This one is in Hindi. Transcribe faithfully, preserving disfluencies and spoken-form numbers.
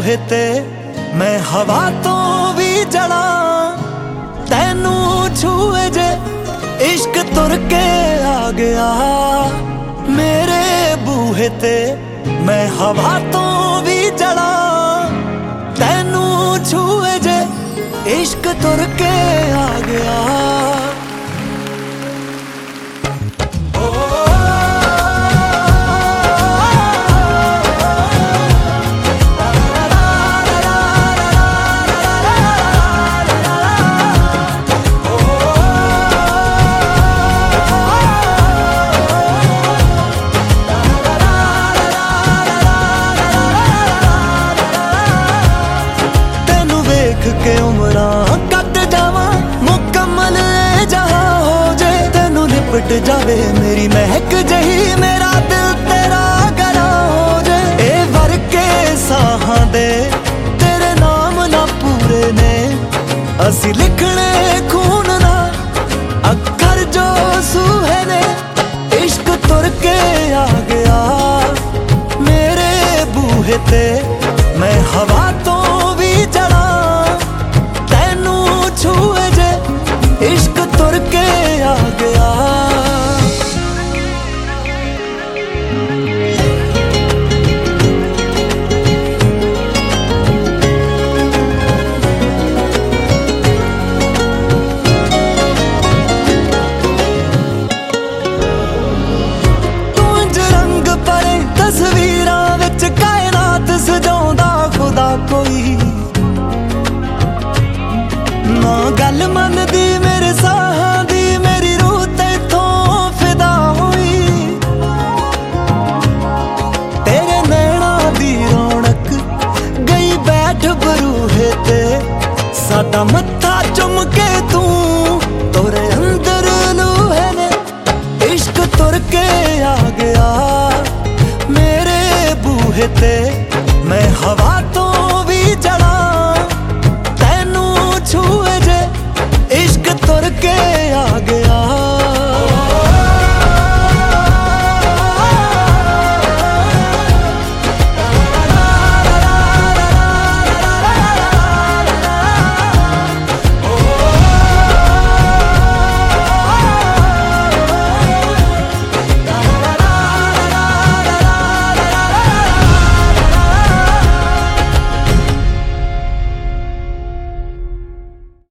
बूहे ते मैं हवा तो भी जड़ा, तैनू छूए जे इश्क तुर के आ गया। मेरे बूहे ते मैं हवा तो भी जड़ा, तैनू छूए जे इश्क तुर के आ गया। के उमरा कट जावा मुकम्मल जहां हो जे, तेनू लिपट जावे मेरी महक जही, मेरा दिल तेरा गला हो जे। ए वर के साहां दे तेरे नाम ना पूरे ने, असी लिखने खून ना अखर जो सूहे ने, इश्क तुर के आ गया। मेरे बूहे ते मैं हवा तो भी जड़ा, छूए जे इश्क तुर के आ गया। तू इंज रंग भरे तस्वीरां विच कायनात सजाउंदा खुदा कोई, ना गल मनदी